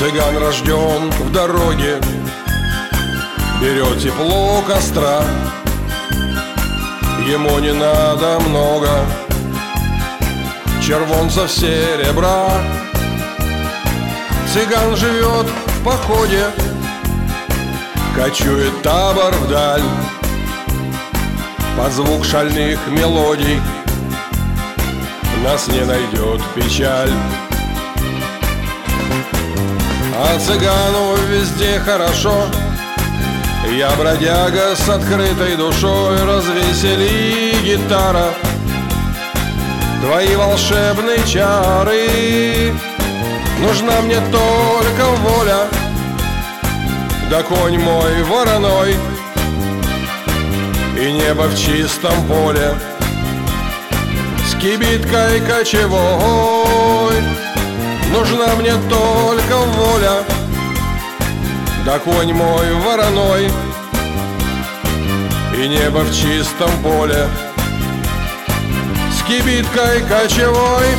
Цыган рожден в дороге, берет тепло костра. Ему не надо много червонцев серебра. Цыган живет в походе, кочует табор вдаль, под звук шальных мелодий нас не найдет печаль. А цыгану везде хорошо, я бродяга с открытой душой. Развесели гитара твои волшебные чары. Нужна мне только воля, да конь мой вороной, и небо в чистом поле с кибиткой кочевой. Нужна мне только воля, да конь мой вороной, и небо в чистом поле с кибиткой кочевой.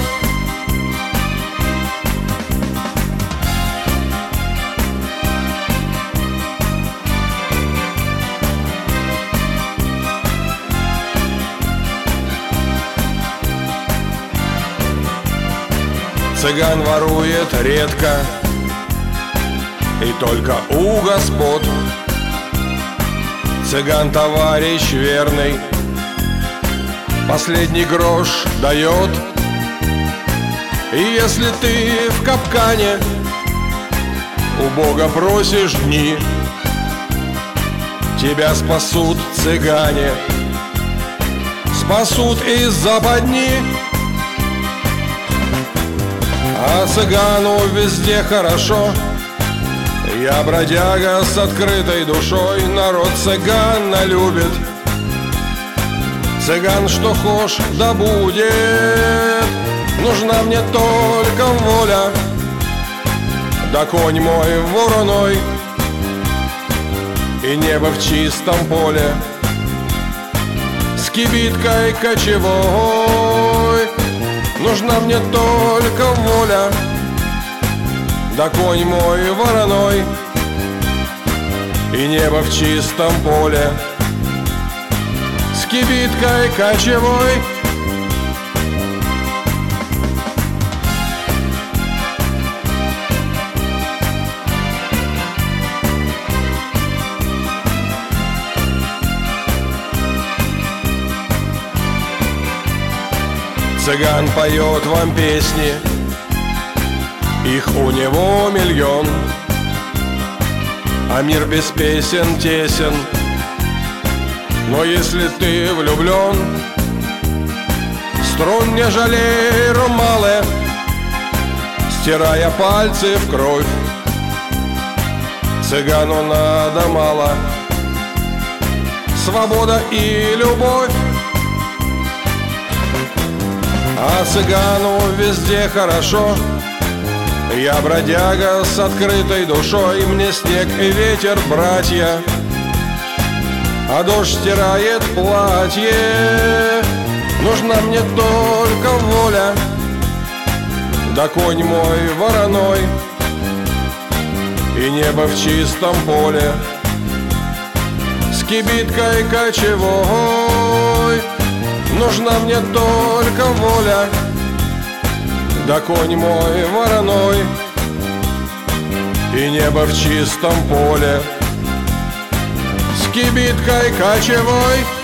Цыган ворует редко и только у господ. Цыган товарищ верный, последний грош дает. И если ты в капкане у Бога просишь дни, тебя спасут цыгане, спасут из западни. А цыгану везде хорошо, я бродяга с открытой душой. Народ цыгана любит, цыган что хошь да будет. Нужна мне только воля, да конь мой вороной, и небо в чистом поле с кибиткой кочевой. Нужна мне только воля, да конь мой вороной, и небо в чистом поле с кибиткой кочевой. Цыган поет вам песни, их у него миллион, а мир без песен тесен. Но если ты влюблен, струн не жалей румалы, стирая пальцы в кровь. Цыгану надо мало свобода и любовь. А цыгану везде хорошо, я бродяга с открытой душой. Мне снег и ветер братья, а дождь стирает платье. Нужна мне только воля, да конь мой вороной, и небо в чистом поле с кибиткой кочевой. Нужна мне только воля, да конь мой вороной, и небо в чистом поле с кибиткой кочевой.